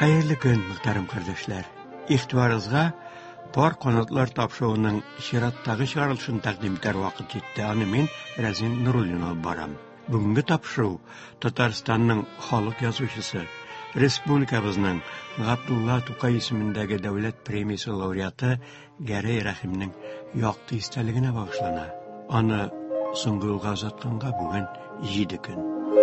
Hayırlı gün muhterem kardeşler. İhtibarınızga Par Kanatlar Tapşı'nın şirattagı çıkarılışını takdim eder vakit yetti. Anı men Razin Nurulin alıp baram. Bugünkü tapşı Tatarstan'ın halk yazıcısı, Respublikabızның Abdullah Tukay ismindagi davlat premiyasi laureatı Gərey Rahimning yaktı isteligine bağışlana. Anı soңғы yılga uzatqanга bugün 7 gün.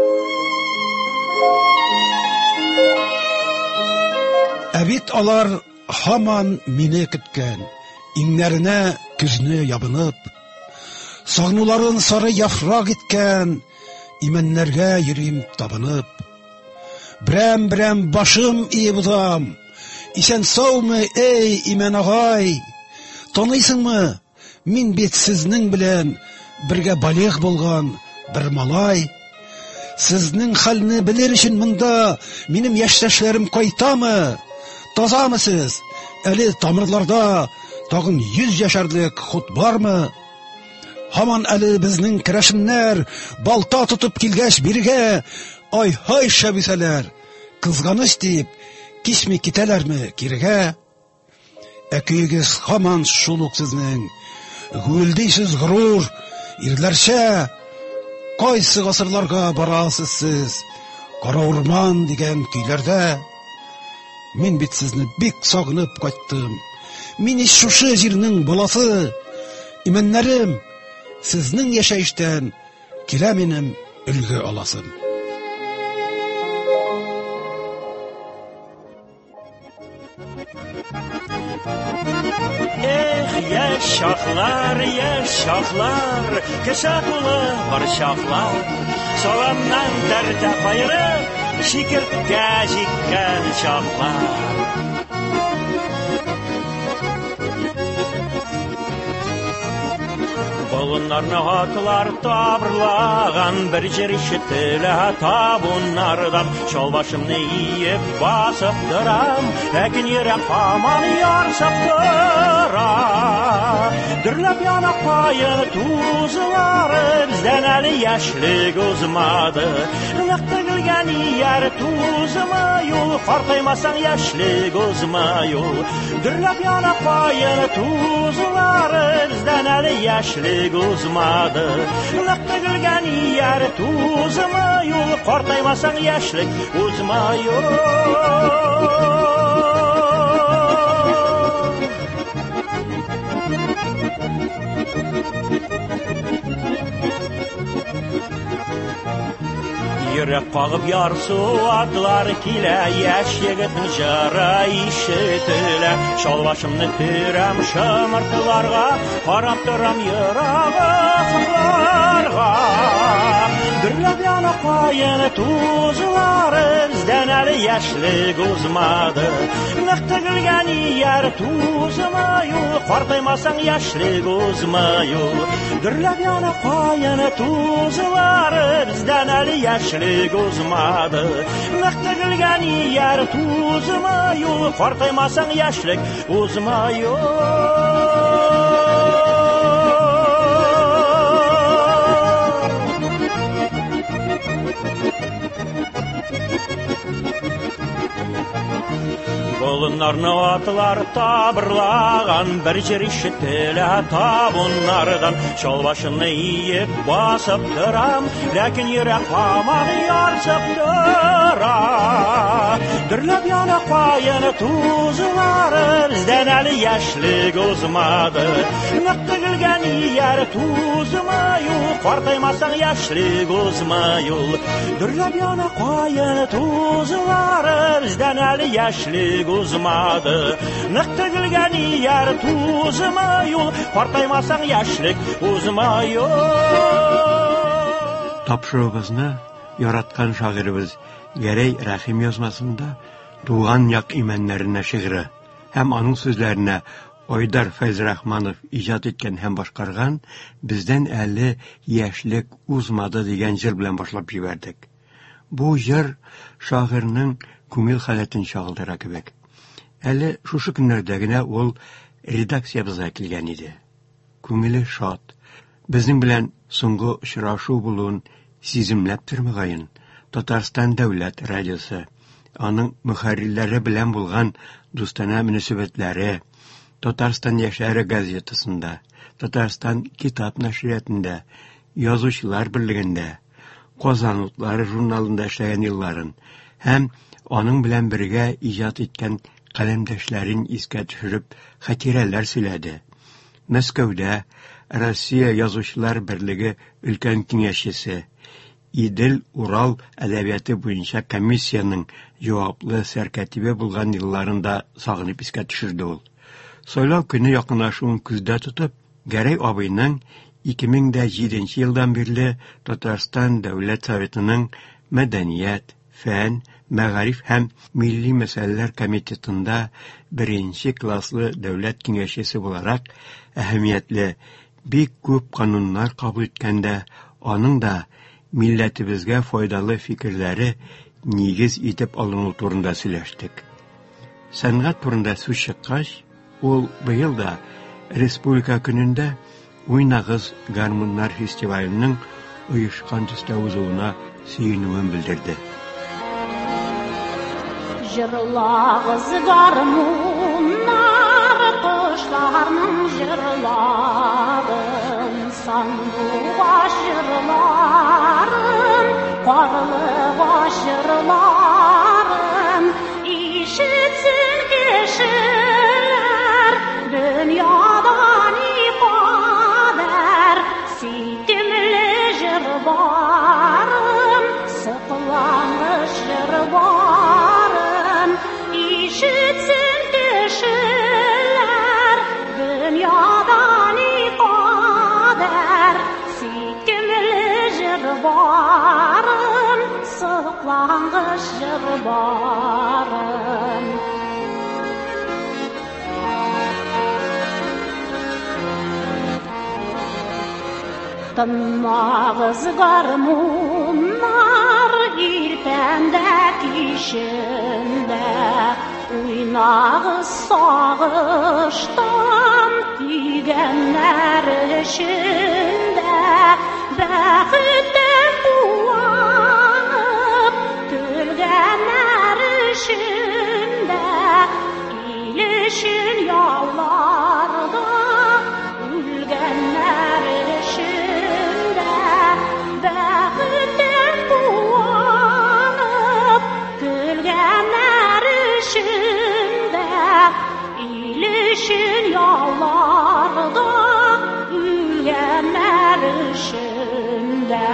Әбит алар һаман мине көткән, иңнәренә күзне ябынып, сагнуларын сары яфрак иткән, имәннәргә йөрим табынып. Берәм башым иеп узам, исән саумы, эй имән агай? Таныйсыңмы, мин бит сезнең белән бергә балигъ булган бер малай. Сезнең хәлне белер өчен монда минем яшьтәшләрем кайтамы? Тазамы сез? Әле тамырларда тагын 100 яшәрлек хут бармы? Һаман әле безнең керәшеннәр балта тотып килгәч биргә, ай-һай шәбисәләр, кызганыч дип кичми китәләрме кирегә? Әкиегез һаман шул ук сезнең, гүлдисез горур, ирләрчә, кайсы гасырларга барасыз сез, Кара урман дигән көйләрдә. Мин бит сезне бик сагынып кайттым. Мин шушы җирнең баласы, имәннәрем, сезнең яшәештән килә минем өлге аласым. Yaşaklar, kışa tulu var şaflar, soğandan dərdə bayırıb, şikirtgə jikən şaflar. Bolunlarını atlar tabırlağan, bir jер işitілі tabunlardan, şol başımны iyip basıp duram, әкін ерек паман ярсып duram. Дүрләп yanaq payını tuzları, bizden әлі яшьлек uzmadı. Lıqtı gülgən yer tuzma yol, qartaymасаң яшьлек uzma yol. Дүрләп yanaq payını tuzları, bizden әлі яшьлек uzmadı. Lıqtı gülgən yer tuzma yol, qartaymасаң яшьлек uzma yol. Yürek qağıb yarsu adlar kile, yaş yigitning jara işitile. Şol başımны türəm şımırtılarga, qarab duram yırağıqlarga. Дүрләп yanaq payını tuzları, bizden әлі яшьлек uzmadı. Нықты gülgən yer tuzma yol, qartaymасаң яшьлек uzma yol. Дүрләп yanaq payını tuzları, bizden әлі яшьлек uzmadı. Нықты gülgən yer tuzma yol, qartaymасаң яшьлек uzma yol. Bolunlarını atlar tabırlağan, bir jер işitілі tabunlardan, şol başımны iyip basıp duram, lakin yürek pamан yarsıp duram. Дүрләп yanaq payını tuzları, bizden әлі яшьлек uzmadı. Нықты gülgən yer tuzma yol, qartaymасаң яшьлек uzma yol. Дүрләп yanaq payını tuzları, bizden әлі яшьлек uzmadı. Нықты gülgən yer tuzma yol, qartaymасаң яшьлек uzma yol. Tapşırığımızı yaratkan şairimiz Gərey Rahim yazmasında Doğan Yak İmənlərine şiiri hem anın sözlerine Oydar Feyzrahmanov icat etken hem başqarğan bizden 50 яшьлек uzmadı degen jir bilen başlap jiberdik. Bu jir şairinin күңел халатын шагылдыра кебек. Әле шушы көннәрдә ул редакциябызга килгән иде. Күңеле шат. Безнең белән соңгы очрашу булуын сиземләп тормаган Татарстан дәүләт радиосы аның мөхәррирләре белән булган дустана мөнәсәбәтләре, Татарстан яшьләре газетасында, Татарстан китап нәшриятында, Язучылар берлегендә, Казан утлары журналында эшләгән елларын һәм аның белән бергә иҗат иткән каләмдәшләрен искә төшереп хатирәләр сөйләде. Мәскәүдә Россия Язучылар берлеге өлкән киңәшчесе, Идел Урал әдәбияты буенча комиссияның җаваплы сәркәтибе булган елларында сагынып искә төшерде ул. Сайлау көне якынлашуын күздә тотып, Гәрәй абыйның 2007 елдан бирле Татарстан Дәүләт Советының Мәдәният, Фән, Мәгариф һәм Милли мәсьәләләр комитетында 1 класслы дәүләт киңәшчесе буларак әһәмиятле бик күп кануннар кабул иткәндә, аның да милләтебезгә файдалы фикерләре нигез итеп алыну турында сөйләштек. Сәнгать турында сүз чыккач, ул быел да Республика көнендә Уйнагыз гармуннар фестиваленең оешкан төстә узуына сөенүен белдерде. Җырлагыз гармуннар, кошларның җырларын, сандугач җырларын, карлыгач җырларын, ишетсен кешеләр, дөньяда никадәр сөйкемле җыр барын, сыклангыч җыр барын, ишетсен кешеләр, дөньяда никадәр сөйкемле җыр барын, сыклангыч җыр барын. Тынмагыз гармуннар, иртәндә кичендә, уйнагыз сагыштан, көйгәннәр эчендә, бәхеттән куанып, көлгәннәр эчендә, ил өчен яуларда, үлгәннәр эчендә, бәхеттән куанып, көлгәннәр эчендә, ил өчен яуларда, үлгәннәр эчендә.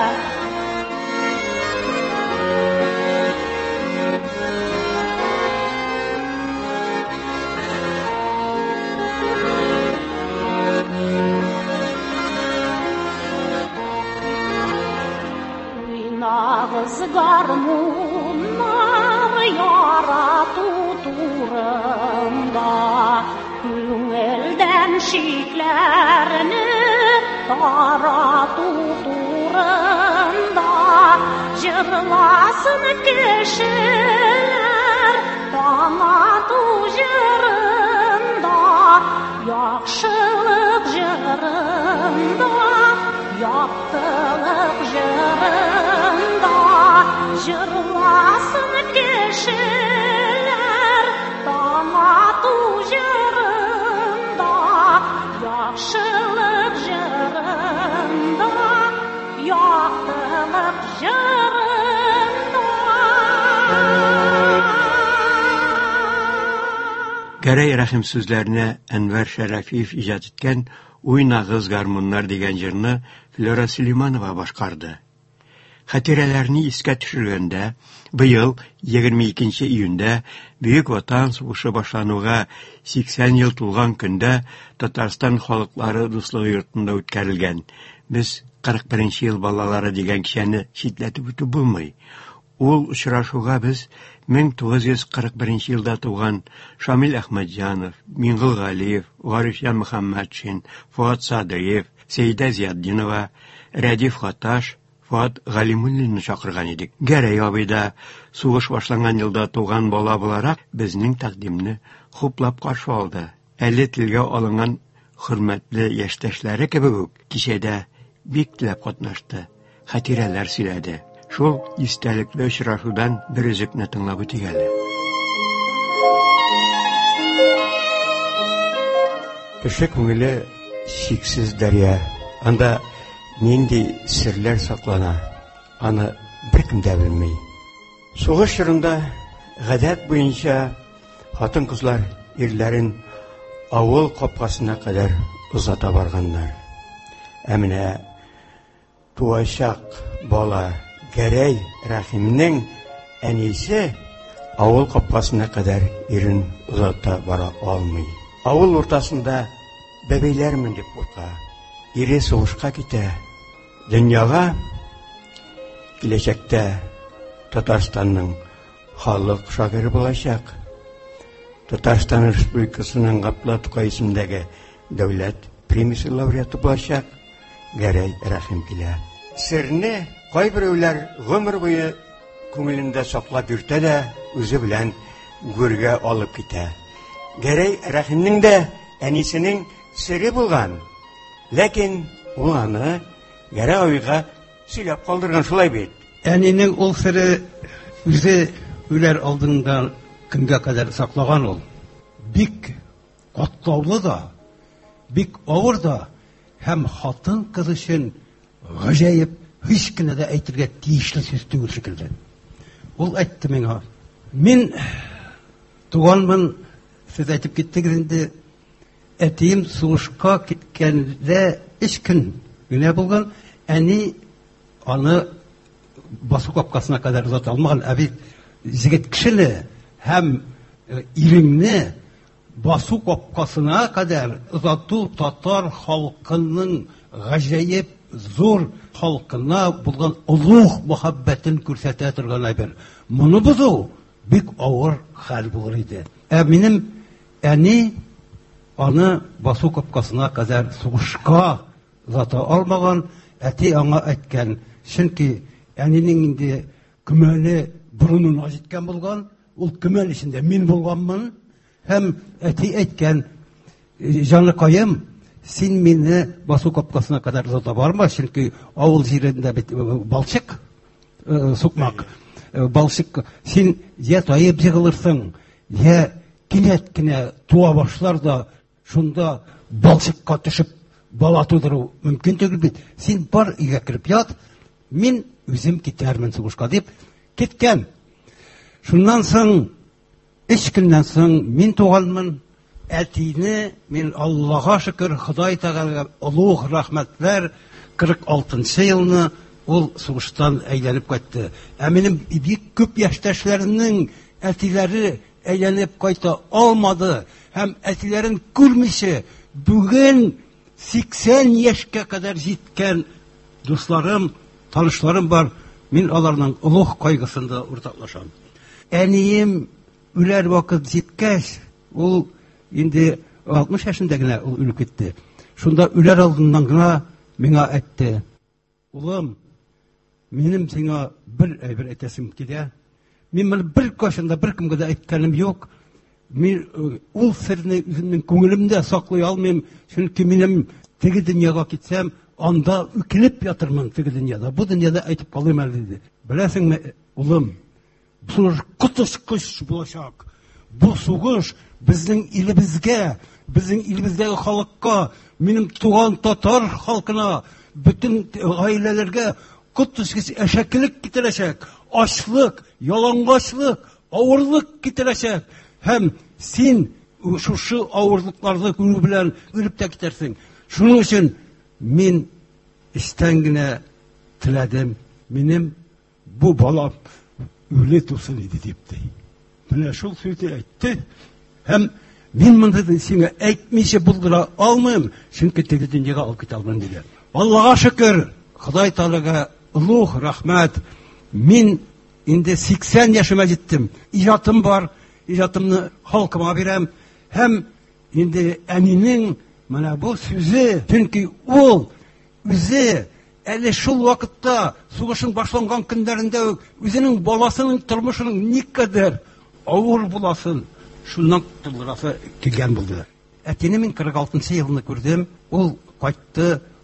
Уйнагыз гармуннар, ярату турында, күңелдән шикләрне тарату турында, җырласын кешеләр таңату җырында, яхшылык җырында, яктылык җырында, җырласын кешеләр таңату җырында, яхшылык җырында, яктылык җырында. Гәрәй Рәхим сүзләренә Әнвәр Шәрәфиев иҗат иткән «Уйнагыз гармуннар» дигән җырны Флора Сөлейманова башкарды. Хатирәләрне искә төшергәндә, быел 22 июньдә Бөек Ватан сугышы башлануга 80 ел тулган көндә Татарстан халыклары дуслыгы йортында үткәрелгән. Без 41 ел балалары дигән кичәне читләтеп үтеп булмый. Ул очрашуга без 1941 елда туган Шамил Әхмәтҗанов, Миңгол Галиев, Гарифҗан Мөхәммәтшин, Фуат Садриев, Сәйдә Зияддинова, Рәдиф Хаташ, Фуат Галимуллинны чакырган идек. Гәрәй абый да сугыш башланган елда туган бала буларак безнең тәкъдимне хуплап каршы алды. Әле телгә алынган хөрмәтле яшьтәшләре кебек үк кичәдә бик теләп катнашты, хатирәләр сөйләде. Шул истәлекле очрашудан бер өзекне тыңлап үтик әле. Кеше күңеле чиксез дәрья. Анда нинди серләр саклана, аны беркем дә белмей. Сугыш чорында гадәт буенча хатын-кызлар ирләрен авыл капкасына кадәр узата барганнар. Ә менә туачак бала Гәрәй Рәхимнең әнисе авыл капкасына кадәр ирен узата бара алмый. Авыл уртасында бәбәйләрмен дип курка. Ире сугышка китә. Дөньяга киләчәктә Татарстанның халык шагыйре булачак. Татарстан Республикасының Гапла Тукай исемендәге дәүләт премиясе лауреаты булачак Гәрәй Рәхим килә. Серне кайберәүләр гомер буе күңелендә саклап йөртә дә үзе белән гүргә алып китә. Гәрәй Рәхимнең дә әнисенең сире булган. Ләкин ул аны Гәрәй абыйга сөйләп калдырган, шулай бит. Әнинең ул сире үзе үләр алдында көнгә кадәр саклаган ул. Бик катлаулы да, бик авыр да, һәм хатын-кыз өчен гаҗәеп, һич кенә дә әйтергә тиешле сүз түгел шикелле. Ул әйтте миңа: "Мин туганмын, сез әйтеп киттегез инде. Әтием сугышка киткәндә 3 көн генә булган. Әни аны басу капкасына кадәр узата алмаган. Ә бит җегет кешене һәм иреңне басу капкасына кадәр узату татар халкының гаҗәеп зур халкына булган улуг мөхәббәтен күрсәтә торган әйбер. Моны бозу бик авыр хәл булыр иде. Ә минем әни аны басу капкасына кадәр сугышка узата алмаган. Әти аңа әйткән, чөнки әнинең инде көмәле бурынына җиткән булган. Ул көмәл ичендә мин булганмын. Һәм әти әйткән: "Җаныкаем, син мине басу капкасына кадәр узата барма, чөнки авыл җирендә бит балчык, сукмак, балчык, син я таеп җыгылырсың, я кинәт кенә туа башлар да шунда балчыкка төшеп бала тудыру мөмкин түгел бит. Син бар өйгә кереп ят, мин үзем китәрмен сугышка" дип киткән. Шуннан соң 3 көннән соң мин туганмын. Әтине мин Аллаһка шөкер, Ходай Тәгаләгә улуг рәхмәтләр, 46 елны ул сугыштан әйләнеп кайтты. Ә минем бик күп яшьтәшләрнең әтиләре әйләнеп кайта алмады һәм әтиләрен күрмичә бүген 80 яшькә кадәр җиткән дусларым, танышларым бар. Мин аларның улуг кайгысында уртаклашам. Әнием үләр вакыт җиткәч, ул инде 60 яшендә генә ул үлеп китте. Шунда үләр алдыннан гына миңа әйтте: "Улым, минем сиңа бер әйбер әйтәсем килә. Мин моны бер кашында бер кемгә дә әйткәнем юк. Мин ул серне үземнең күңелемдә саклый алмыйм, чөнки минем теге дөньяга китсәм, анда үкенеп ятырмын теге дөньяда. Бу дөньяда әйтеп калыйм әле" диде. "Беләсеңме, улым, бу котышкыч булачак. Бу сугыш безнең илебезгә, безнең илебездәге халыкка, минем туган татар халкына, бөтен гаиләләргә котышкыч әшәкелек китерәчәк, ачлык, ялангачлык, авырлык китерәчәк. Һәм син шушы авырлыкларны күрү белән үлеп тә китәрсең. Шуның өчен мин истән генә теләдем, минем бу балам үле тусын иде" дип. Менә шул сүзне әйтте. Һәм мин монда сиңа әйтмичә булдыра алмыйм, чөнки теге дөньяга алып китә алмыйм диде. Аллаһка шөкер, Ходай Тәгаләгә улуг рәхмәт. Мин инде 80 яшемә җиттем. Иҗатым бар, иҗатымны халкыма бирәм. Һәм инде әнинең менә бу сүзе, чөнки ул үзе әле шул вакытта сугышның башланган көннәрендә үк үзенең баласының тормышының никадәр авыр буласын шуннан тылырасы килгән булды. Әтине мин 46 елны күрдем. Ул кайтты,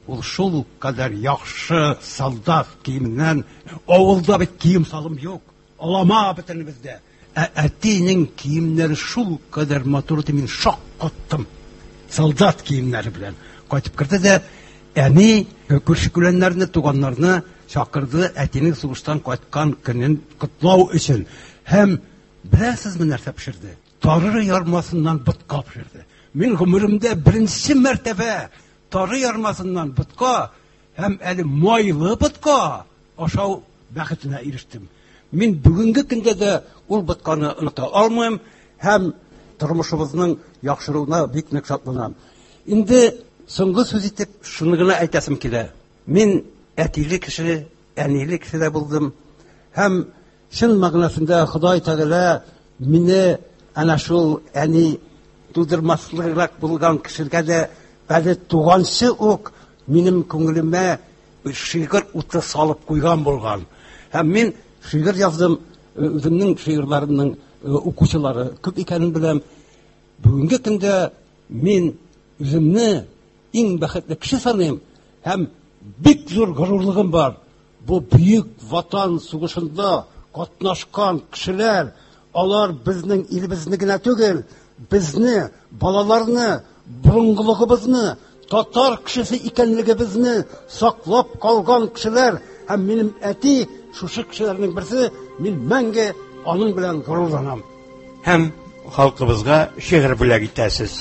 ул шул кадәр яхшы солдат киеменнән, авылда бит кием салым юк, алама бөтен бездә. Әтинең киемнәре шул кадәр матур ди, мин шок каттым. Солдат киемнәре белән кайтып керде дә, әни күрше-күләннәрне, туганнарны чакырды, әтинең сугыштан кайткан көнен котлау өчен. Һәм беләсезме нәрсә пешерде? Тары ярмасыннан ботка пешерде. Мин гомеремдә беренче мәртәбә тары ярмасыннан ботка һәм әле майлы ботка ашау бәхетенә ирештем. Мин бүгенге көндә дә ул ботканы оныта алмыйм һәм тормышыбызның яхшыруына бик нык шатланам. Инде соңгы сүз итеп шуны гына әйтәсем килә. Мин әтиле кеше, әниле кеше дә булдым һәм шул мәгънәсендә Ходай Тәгалә мине әнә шул әни тудырмаслыграк булган кешегә дә бәле туганчы ук минем күңелемә шигырь уты салып куйган булган. Һәм мин шигырь яздым, үземнең шигырьләремнең укучылары күп икәнен беләм. Бүгенге көндә мин үземне иң бәхетле кеше саныйм һәм бик зур горурлыгым бар. Бу бөек ватан сугышында катнашкан кешеләр, алар безнең илебезне генә түгел, безне, балаларны, бурынгылыгыбызны, татар кешесе икәнлегебезне саклап калган кешеләр һәм минем әти шушы кешеләрнең берсе, мин мәңге аның белән горурланам. Һәм халкыбызга шигырь бүләк итәсез.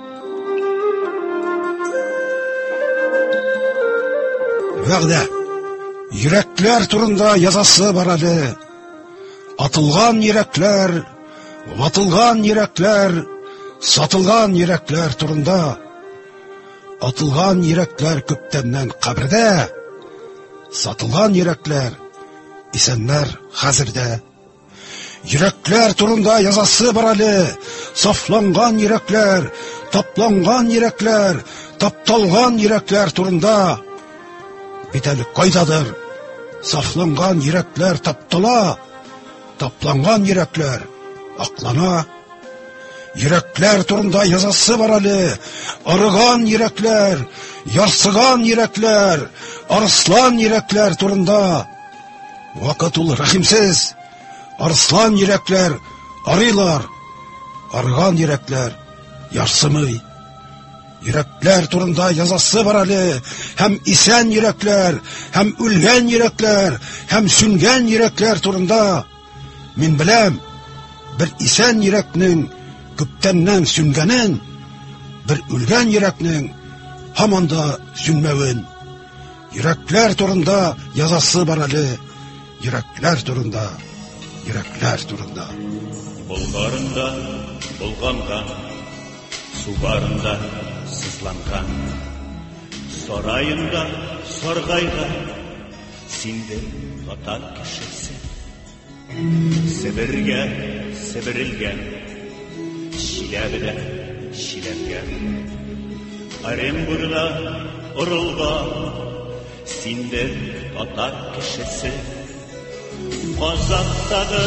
Вәгъдә. Йөрәкләр турында язасы бар әле. Атылган йөрәкләр, ватылган йөрәкләр, сатылган йөрәкләр турында. Атылган йөрәкләр күптәннән кабердә, сатылган йөрәкләр исәннәр хәзердә. Йөрәкләр турында язасы бар әле. Сафланган йөрәкләр, тапланган йөрәкләр, тапталган йөрәкләр турында. Бит әле кайдадыр сафланган йөрәкләр таптала, тапланган йөрәкләр аклана. Йөрәкләр турында язасы бар әле. Арыган йөрәкләр, ярсыган йөрәкләр, арыслан йөрәкләр турында. Вакыт ул рәхимсез. Арыслан йөрәкләр арыйлар, арыган йөрәкләр ярсымый. Йөрәкләр турында язасы бар әле. Һәм исән йөрәкләр, һәм үлгән йөрәкләр, һәм сүнгән йөрәкләр турында. Мин беләм, бер исән йөрәкнең күптәннән сүнгәнен, бер үлгән йөрәкнең һаман да сүнмәвен. Йөрәкләр турында язасы бар әле. Йөрәкләр турында, йөрәкләр турында. Болгарында болганган, субарында сызланган, сарайында саргайган, синде татар кешесе. Себергә себерелгән, Чиләбедә чиләнгән, Оренбургда орылган, синде татар кешесе. Казактагы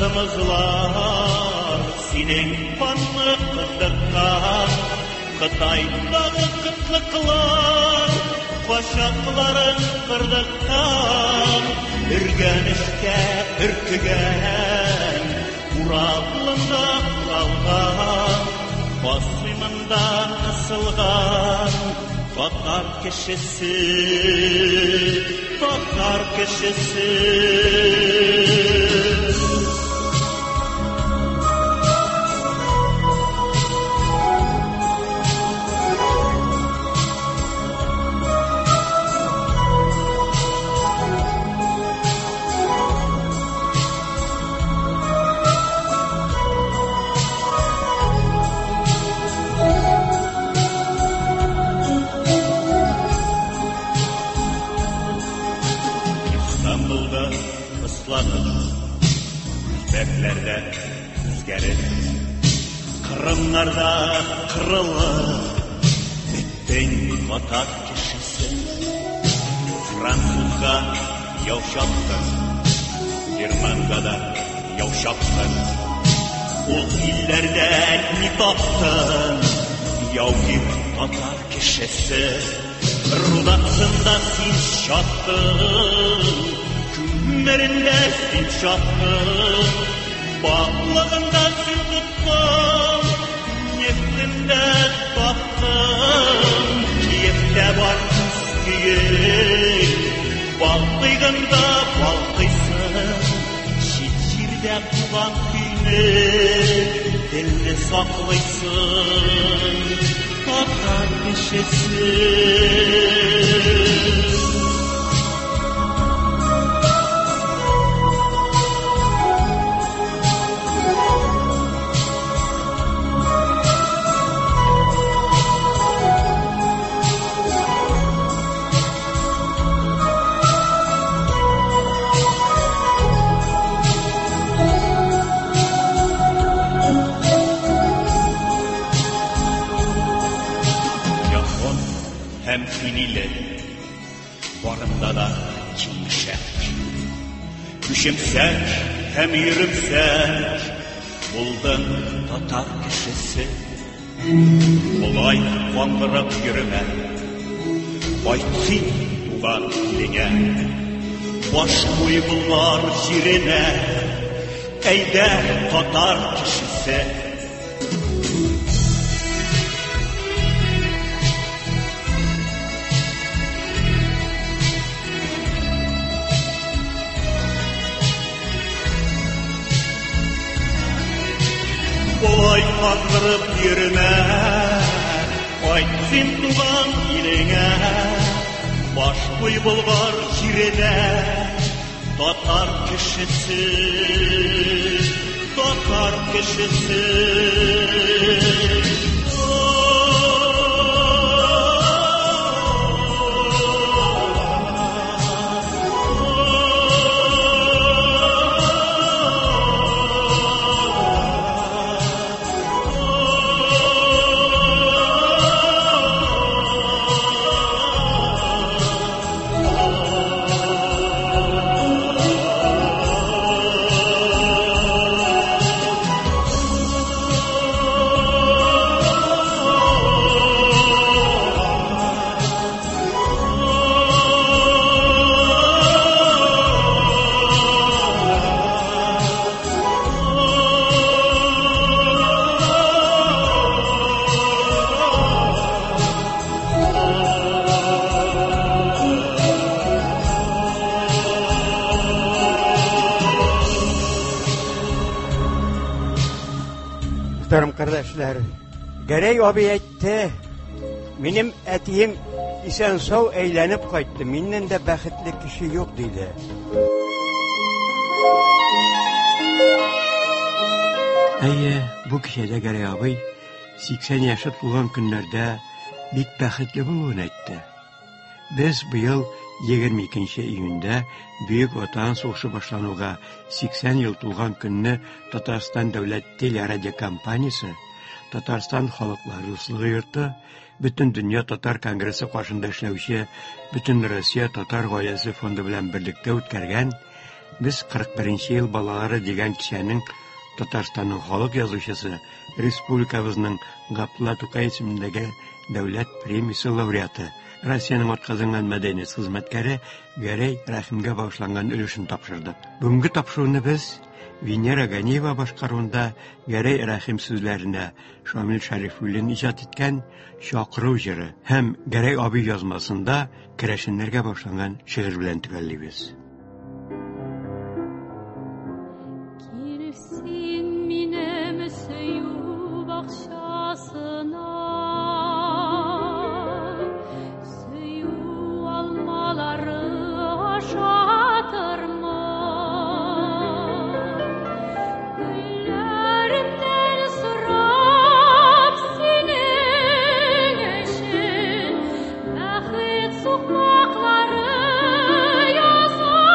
тымызлар, синең канны кыздырткан, Кытайдагы кытлыклар, кашакларын кырдыктан, Үргәнештә өркегән, Ураплында калган, Басыймында ысылган, татар кешесе, татар кешесе. Бәкләрдә үзгәреп, Кырымнарда кырылып, беттең татар кешесе. Французга яушаптың, Германга да яушаптың, ул илләрдә ни таптың, яугир татар кешесе. Rudasında sin şattın, Kümmerinde sin şattın, Bağlığında sin tuttun, Neftinde baktın, Kiyefte var küsküyün, Balqıygında balqıysın, Şirde tuğan kuyunu, Dilde saklaysın, Tatar kişisin. Hem finiyle, varında da kimşek. Düşümsek, hem yürümsek, buldun Tatar kişisi. Olay vandırıp yürüme, baytsin tuğan diline. Baş koygular jirine, eyde Tatar kişisi. Olay kandırıp yürüme, Aytsın tuğan iline, Baş koy bulgar jirine, Tatar kişisi, Tatar kişisi. Muhterem kardeşler, Gerey obiyette benim etiyim isen sağ eğlenip kayıttı. Minnen de bəxtli kişi yok dedi. Bu kişide Gerey abi 80 yaşı tuğan günlerde bik bəxtli bulun etti. Biz bu yıl 22 iyunda Büyük Vatan Soğuşu başlanığa 80 yıl tuğan gününü Tatarstan Devlet Tele Radio Kampaniyası, Tatarstan Halkları Usluğu yurtu, bütün Dünya Tatar Kongresi karşında işlevşi, bütün Rusya Tatar Goyası Fondu bilen birlikte ötkergen, biz 41. yıl balaları degen kişinin Tatarstan'ın halk yazışısı, Respublikamızın Gapla Tukay isimindeki devlet premisi laureatı, Rusya'nın otkazınan medeniyet hizmetkari Gerey Rahim'ge bağışlangan ülüşünü tapşırdı. Bugünkü tapşırığını biz Venera Ganiyeva başkarında Gerey Rahim sözlerine Şamil Şarifulin icat etken Şakırı Jiri hem Gerey abi yazmasında kireşinlerge bağışlangan şiir bilen tükelliyiz. Sokakları yazar.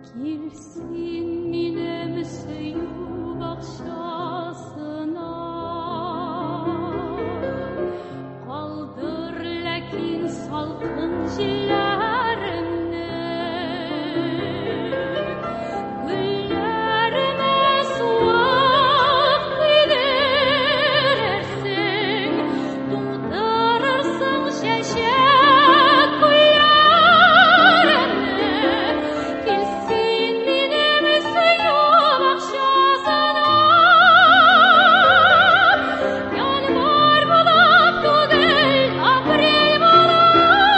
Kilsin minem suyu bakşasına Kaldır lakin salkın jillerimni Güllerime suak bilirsin Dumdırırsın şeşek güllerimni Kilsin minem suyu bakşasına Yanvar bulup tugel april bulup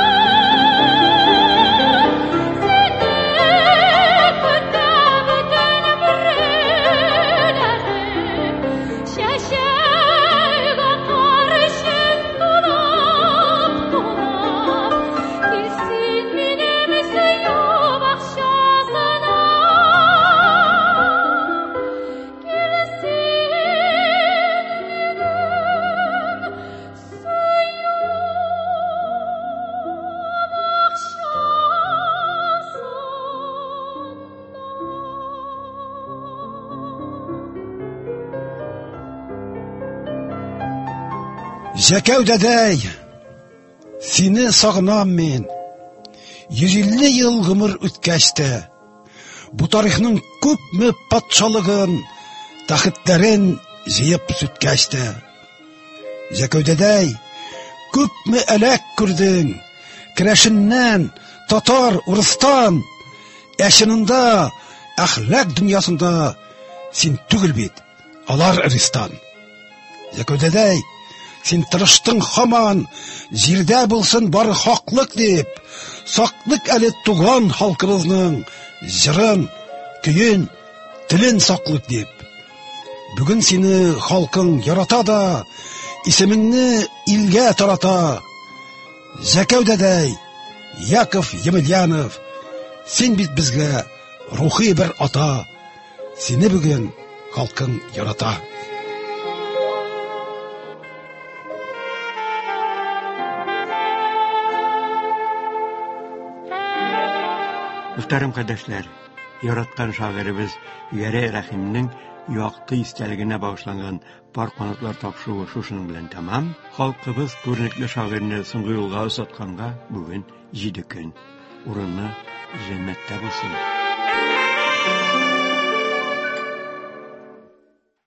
Зәкәү дәдәй, сине сагынам мин. 150 ел гомер үткәч тә, бу тарихның күпме патшалыгын, тәхетләрен җыеп сүткәч тә. Зәкәү дәдәй, күпме әләк күрдең, керәшеннән, татар, урыстан, әшенендә, әхлак дөньясында син түгел бит, алар аристан. Зәкәү дәдәй, син тырыштың һаман, җирдә булсын бары хаклык дип, саклык әле туган халкыбызның җырын, көен, телен саклык дип. Бүген сине халкың ярата да, исемеңне илгә тарата. Зәкәү дәдәй, Яков Емельянов, син бит безгә рухи бер ата. Сине бүген халкың ярата. Muhterem kardeşler, yaratkan şairimiz Gərəy Rəhimnin yaktı istəligine bağışlanan par qanatlar tapşığı şuşunun bilen tamam. Halkımız görnekli şairini soңғы yolga uzatqanğa bugün 7 gün. Urunlu cennette bulsun.